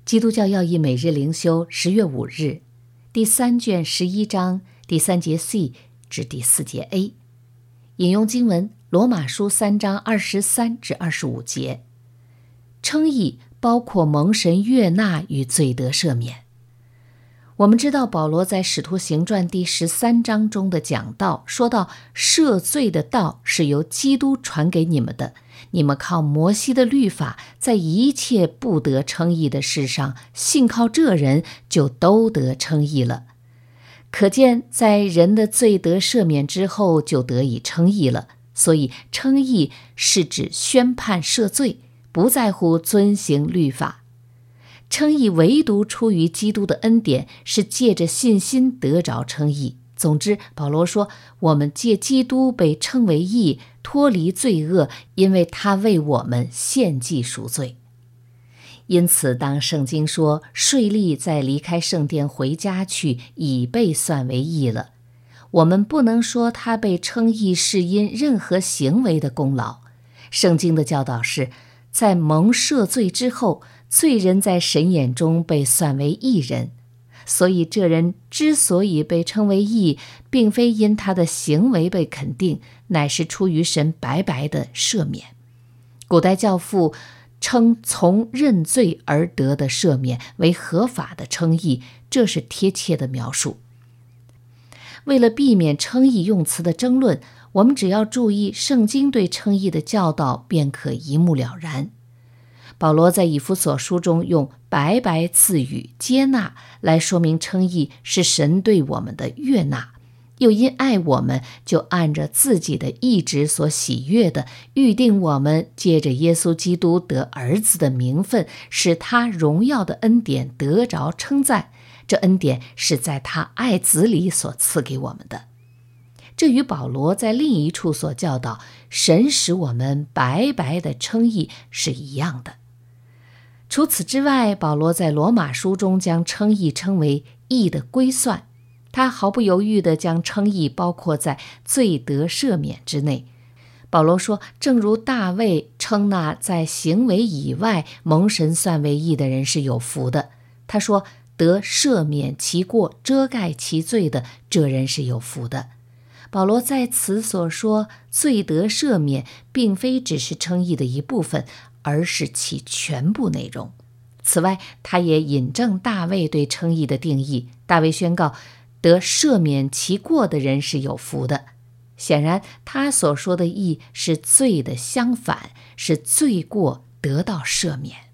基督教要义每日灵修10月5日，第3卷11章第3节 C 至第4节 A。 引用经文罗马书3章23至25节。称义包括蒙神悦纳与罪得赦免。我们知道保罗在使徒行传第13章中的讲道说到，赦罪的道是由基督传给你们的，你们靠摩西的律法，在一切不得称义的事上信靠这人，就都得称义了。可见在人的罪得赦免之后，就得以称义了。所以称义是指宣判赦罪，不在乎遵行律法。称义唯独出于基督的恩典，是借着信心得着称义。总之，保罗说，我们借基督被称为义，脱离罪恶，因为他为我们献祭赎罪。因此，当圣经说税吏在离开圣殿回家去，已被算为义了，我们不能说他被称义是因任何行为的功劳。圣经的教导是，在蒙赦罪之后，罪人在神眼中被算为义人，所以这人之所以被称为义，并非因他的行为被肯定，乃是出于神白白的赦免。古代教父称从认罪而得的赦免为合法的称义，这是贴切的描述。为了避免称义用词的争论，我们只要注意圣经对称义的教导，便可一目了然。保罗在以弗所书中用白白赐予接纳来说明称义是神对我们的悦纳，又因爱我们，就按着自己的意志所喜悦的，预定我们借着耶稣基督得儿子的名分，使他荣耀的恩典得着称赞。这恩典是在他爱子里所赐给我们的。这与保罗在另一处所教导神使我们白白的称义是一样的。除此之外，保罗在罗马书中将称义称为义的归算，他毫不犹豫地将称义包括在罪得赦免之内。保罗说，正如大卫称那在行为以外蒙神算为义的人是有福的，他说，得赦免其过，遮盖其罪的，这人是有福的。保罗在此所说罪得赦免，并非只是称义的一部分，而是其全部内容。此外，他也引证大卫对称义的定义。大卫宣告，得赦免其过的人是有福的。显然，他所说的义是罪的相反，是罪过得到赦免。